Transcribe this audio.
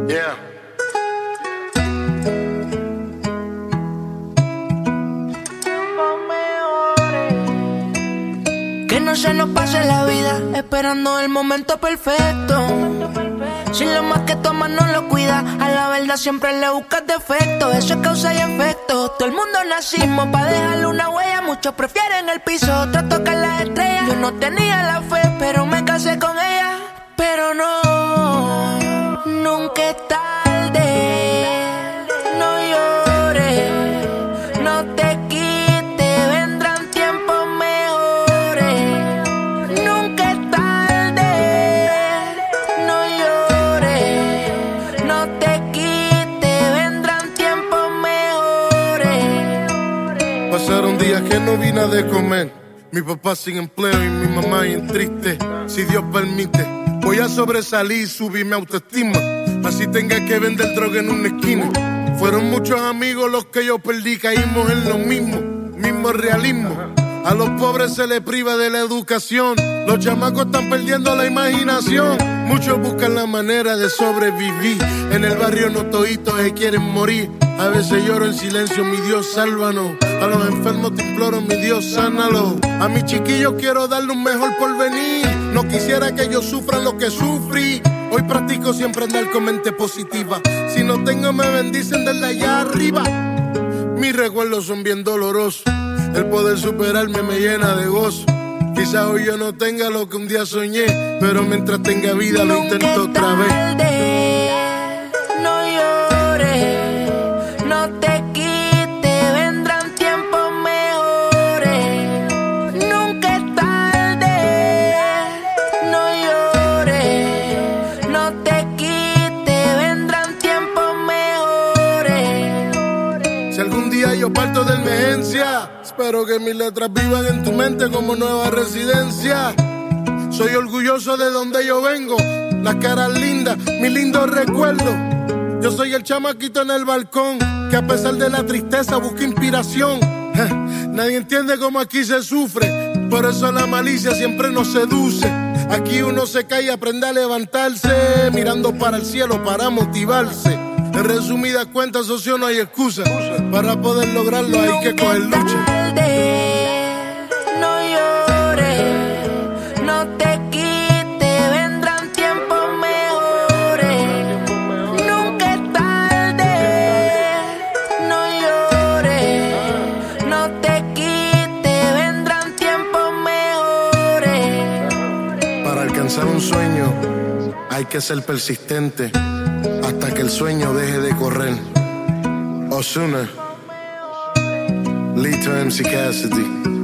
Yeah. Que no se nos pase la vida esperando el momento perfecto. Si lo más que tomas no lo cuida, a la verdad siempre le buscas defecto. Eso es causa y efecto. Todo el mundo nacimos pa' dejarle una huella. Muchos prefieren el piso, otros tocan las estrellas. Yo no tenía la fe, pero me casé con ella. Pero no, nunca es tarde. No llores, no te quites, vendrán tiempos mejores. Nunca es tarde. No llores, no te quites, vendrán tiempos mejores. Pasaron días que no vi nada de comer. Mi papá sin empleo y mi mamá bien triste. Si Dios permite, voy a sobresalir y subir mi autoestima. Así tenga que vender droga en una esquina. Fueron muchos amigos los que yo perdí. Caímos en lo mismo realismo. A los pobres se les priva de la educación. Los chamacos están perdiendo la imaginación. Muchos buscan la manera de sobrevivir. En el barrio no toditos se quieren morir. A veces lloro en silencio, mi Dios, sálvanos. A los enfermos te imploro, mi Dios, sánalo. A mis chiquillos quiero darle un mejor porvenir. No quisiera que ellos sufran lo que sufrí. Hoy practico siempre andar con mente positiva. Si no tengo, me bendicen desde allá arriba. Mis recuerdos son bien dolorosos. El poder superarme me llena de gozo. Quizás hoy yo no tenga lo que un día soñé, pero mientras tenga vida lo intento otra vez. No llores, no te quites, vendrán tiempos mejores. Nunca es tarde. No llores, no te quites, vendrán tiempos mejores. Si algún día yo parto de emergencia, espero que mis letras vivan en tu mente como nueva residencia. Soy orgulloso de donde yo vengo, las caras lindas, mis lindos recuerdos. Yo soy el chamaquito en el balcón, que a pesar de la tristeza busca inspiración. Nadie entiende cómo aquí se sufre, por eso la malicia siempre nos seduce. Aquí uno se cae y aprende a levantarse, mirando para el cielo para motivarse. En resumidas cuentas, socio, no hay excusa. Para poder lograrlo hay que coger lucha. No llores, no te quites, vendrán tiempos mejores. Nunca es tarde. No llores, no te quites, vendrán tiempos mejores. Para alcanzar un sueño hay que ser persistente hasta que el sueño deje de correr. Ozuna, Lito MC Cassidy.